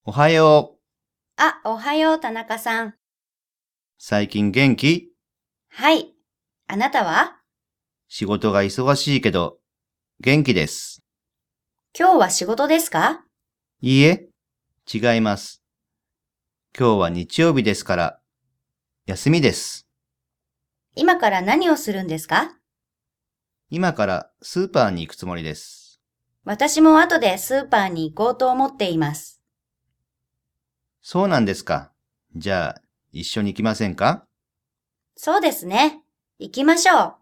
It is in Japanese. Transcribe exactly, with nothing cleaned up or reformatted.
おはよう。 あ、おはよう、田中さん。 最近元気？ はい。あなたは？ 仕事が忙しいけど、元気です。 今日は仕事ですか？ いいえ、違います。今日は日曜日ですから、休みです。 今から何をするんですか？ 今からスーパーに行くつもりです。 私も後でスーパーに行こうと思っています。 そうなんですか。じゃあ、一緒に行きませんか？ そうですね。行きましょう。